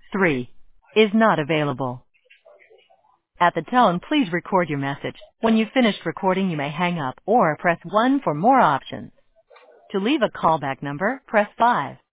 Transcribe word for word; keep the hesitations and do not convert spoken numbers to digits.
three is not available. At the tone, please record your message. When you've finished recording, you may hang up or press one for more options. To leave a callback number, press five.